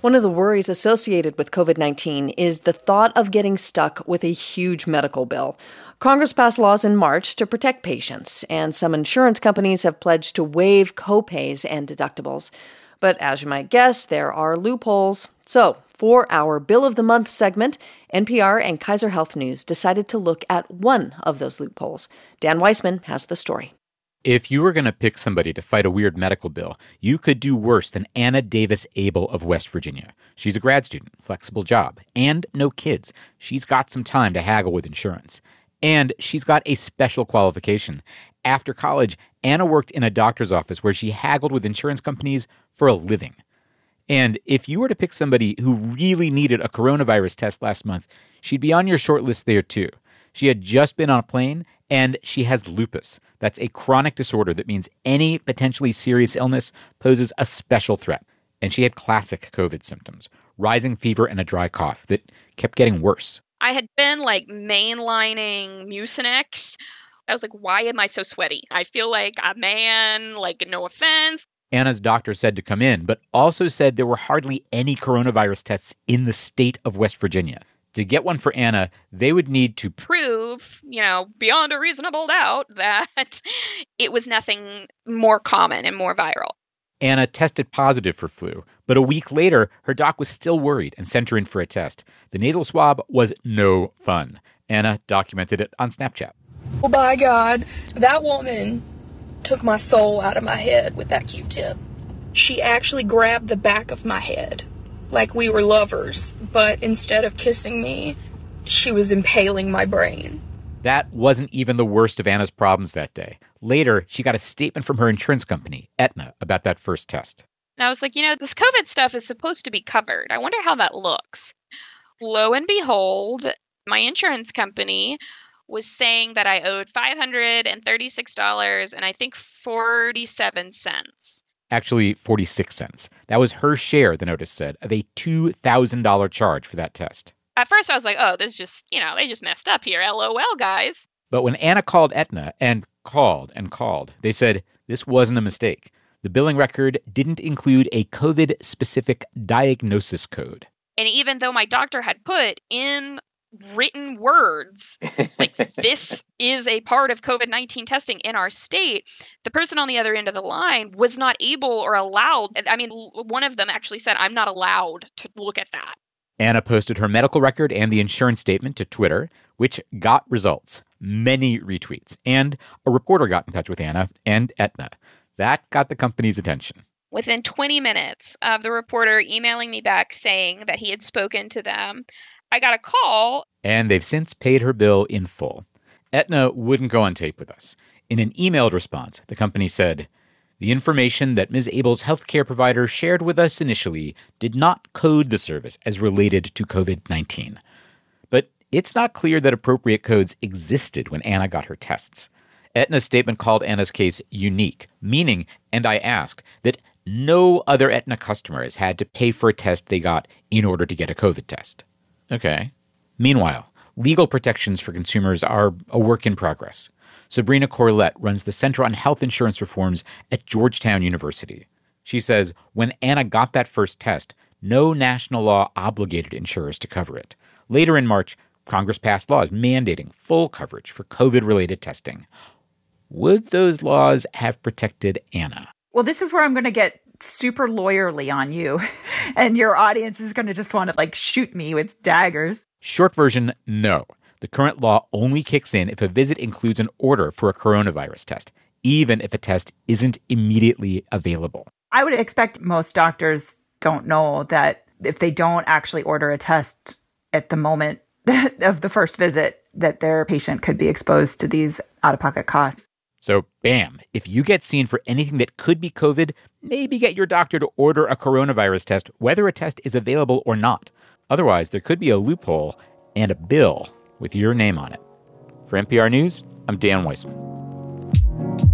One of the worries associated with COVID-19 is the thought of getting stuck with a huge medical bill. Congress passed laws in March to protect patients, and some insurance companies have pledged to waive copays and deductibles. But as you might guess, there are loopholes. So, for our Bill of the Month segment, NPR and Kaiser Health News decided to look at one of those loopholes. Dan Weissman has the story. If you were going to pick somebody to fight a weird medical bill, you could do worse than Anna Davis Abel of West Virginia. She's a grad student, flexible job, and no kids. She's got some time to haggle with insurance. And she's got a special qualification. After college, Anna worked in a doctor's office where she haggled with insurance companies for a living. And if you were to pick somebody who really needed a coronavirus test last month, she'd be on your short list there too. She had just been on a plane, and she has lupus. That's a chronic disorder that means any potentially serious illness poses a special threat. And she had classic COVID symptoms, rising fever and a dry cough that kept getting worse. I had been mainlining Mucinex. I was like, why am I so sweaty? I feel like a man, no offense. Anna's doctor said to come in, but also said there were hardly any coronavirus tests in the state of West Virginia. To get one for Anna, they would need to prove, beyond a reasonable doubt that it was nothing more common and more viral. Anna tested positive for flu, but a week later, her doc was still worried and sent her in for a test. The nasal swab was no fun. Anna documented it on Snapchat. Oh, by God, that woman took my soul out of my head with that Q-tip. She actually grabbed the back of my head like we were lovers, but instead of kissing me, she was impaling my brain. That wasn't even the worst of Anna's problems that day. Later, she got a statement from her insurance company, Aetna, about that first test. And I was like, this COVID stuff is supposed to be covered. I wonder how that looks. Lo and behold, my insurance company was saying that I owed $536 and I think 47 cents. Actually, 46 cents. That was her share, the notice said, of a $2,000 charge for that test. At first, I was like, oh, this just, they just messed up here. LOL, guys. But when Anna called Aetna and called, they said this wasn't a mistake. The billing record didn't include a COVID-specific diagnosis code. And even though my doctor had put in written words, this is a part of COVID-19 testing in our state, the person on the other end of the line was not able or allowed. I mean, one of them actually said, I'm not allowed to look at that. Anna posted her medical record and the insurance statement to Twitter, which got results, many retweets, and a reporter got in touch with Anna and Aetna. That got the company's attention. Within 20 minutes of the reporter emailing me back saying that he had spoken to them, I got a call. And they've since paid her bill in full. Aetna wouldn't go on tape with us. In an emailed response, the company said, the information that Ms. Abel's healthcare provider shared with us initially did not code the service as related to COVID-19. But it's not clear that appropriate codes existed when Anna got her tests. Aetna's statement called Anna's case unique, meaning, and I asked, that no other Aetna customer has had to pay for a test they got in order to get a COVID test. Okay. Meanwhile, legal protections for consumers are a work in progress. Sabrina Corlett runs the Center on Health Insurance Reforms at Georgetown University. She says when Anna got that first test, no national law obligated insurers to cover it. Later in March, Congress passed laws mandating full coverage for COVID-related testing. Would those laws have protected Anna? Well, this is where I'm going to get super lawyerly on you, and your audience is going to just want to shoot me with daggers. Short version, no. The current law only kicks in if a visit includes an order for a coronavirus test, even if a test isn't immediately available. I would expect most doctors don't know that if they don't actually order a test at the moment of the first visit, that their patient could be exposed to these out-of-pocket costs. So, bam, if you get seen for anything that could be COVID, maybe get your doctor to order a coronavirus test, whether a test is available or not. Otherwise, there could be a loophole and a bill with your name on it. For NPR News, I'm Dan Weissman.